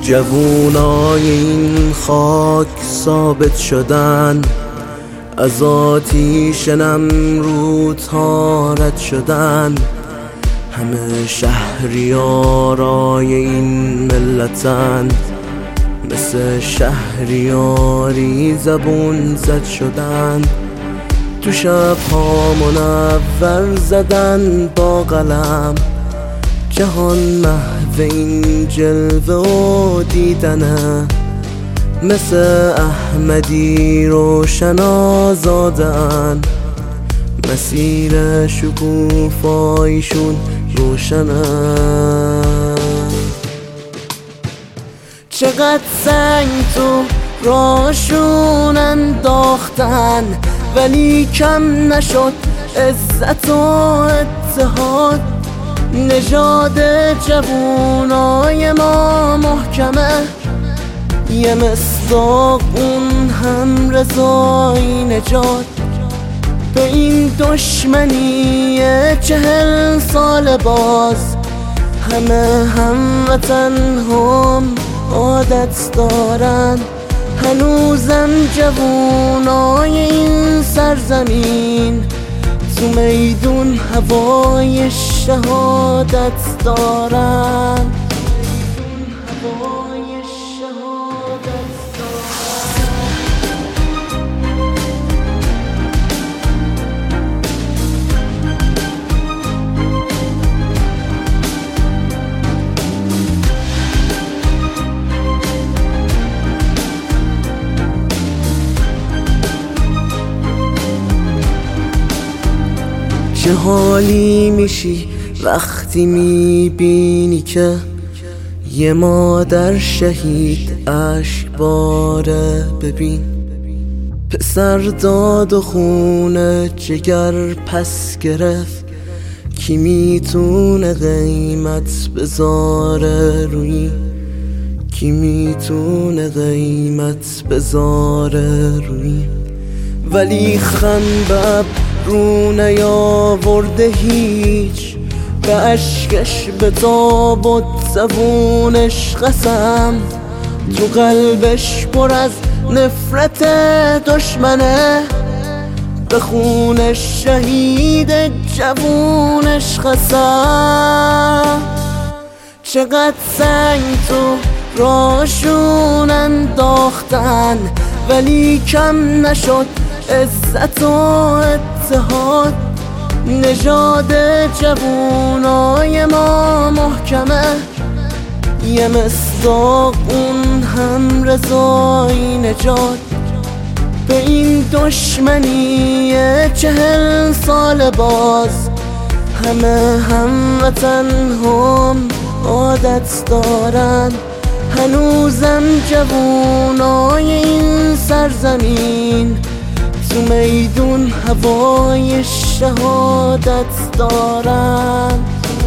جوونای این خاک ثابت شدن، از آتیش نمرودها رد شدن. همه شهریارای این ملتن، مثل شهریاری زبون زد شدن. تو شبها منور زدن با قلم، جهان محو این جلوه و دیدنه. مثل احمدی روشن آزادن، مسیر شکوفایشون روشنه. چقدر سنگ تو راشون انداختن، ولی کم نشد عزت و اتحاد. نژاد جوونای ما محکمه، یه مصداق اون هم رضای نجات. به این دشمنی 40 سال باز، همه هموطن هم عادت دارن. هنوزم جوونای این سرزمین، تو میدون هوای شهادت دارن. چه حالی میشی وقتی میبینی که یه مادر شهید اشک باره؟ ببین پسر داد و خونه جگر پس گرفت، کی میتونه قیمت بذاره روی؟ کی میتونه قیمت بذاره روی؟ ولی خنبب رو نیاورده هیچ، به اشکش به تاب و زبونش قسم. تو قلبش پر از نفرت دشمنه، به خونش شهید جوونش قسم. چقدر سنگ تو راشون انداختن، ولی کم نشد عزت و اتحاد. نژاد جوونای ما محکمه، یه مصداق اون هم رضای نجات. به این دشمنی 40 سال باز، همه هموطن هم عادت دارن. هنوزم جوونای این سرزمین، تو میدون هوای شهادت دارن.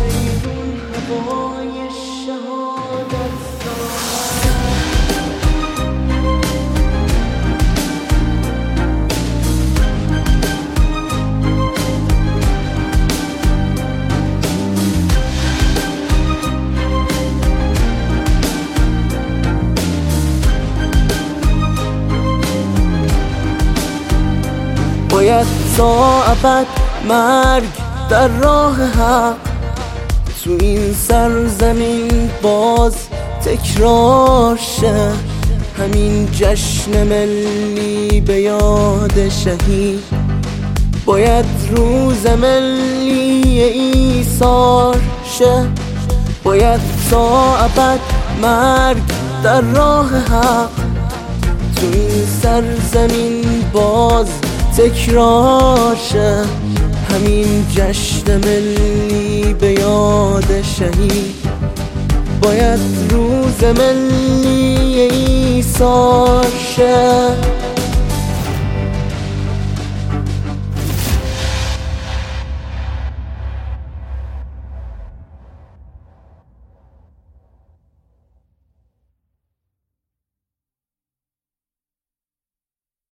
باید تا ابد مرگ در راه حق، تو این سرزمین باز تکرار شه. همین جشن ملی به یاد شهید، باید روز ملی ایثار شه. باید تا ابد مرگ در راه حق، تو این سرزمین باز تکرار شه. همین جشن ملی به یاد شهید، باید روز ملی ایثار شه.